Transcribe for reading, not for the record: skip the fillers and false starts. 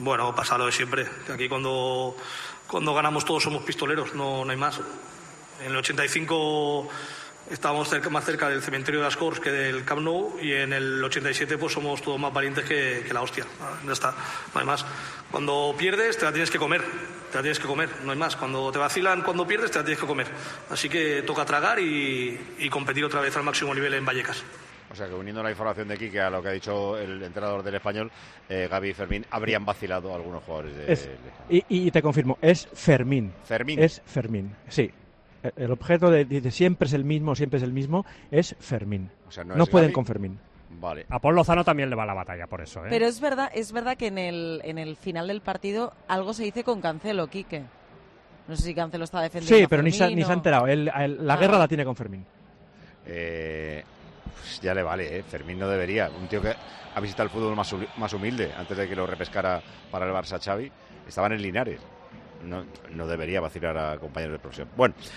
Bueno, pasa lo de siempre. Que aquí cuando ganamos todos somos pistoleros, no hay más. En el 85 estábamos más cerca del cementerio de las Corts que del Camp Nou, y en el 87 pues somos todos más valientes que la hostia. Ya está, no hay más. Cuando pierdes te la tienes que comer, no hay más. Cuando te vacilan, cuando pierdes te la tienes que comer. Así que toca tragar y competir otra vez al máximo nivel en Vallecas. O sea que uniendo la información de Quique a lo que ha dicho el entrenador del Español, Gavi y Fermín, habrían vacilado a algunos jugadores y te confirmo, es Fermín. ¿Fermín? Es Fermín, sí. El objeto de siempre es el mismo, es Fermín. O sea, no pueden Gavi con Fermín. Vale. A Paul Lozano también le va la batalla por eso, ¿eh? Pero es verdad que en el final del partido algo se dice con Cancelo, Quique. No sé si Cancelo está defendiendo. Sí, pero ni se ha enterado. La guerra la tiene con Fermín. Pues ya le vale, ¿eh? Fermín no debería. Un tío que ha visitado el fútbol más humilde antes de que lo repescara para el Barça Xavi. Estaba en el Linares. No debería vacilar a compañeros de profesión. Bueno.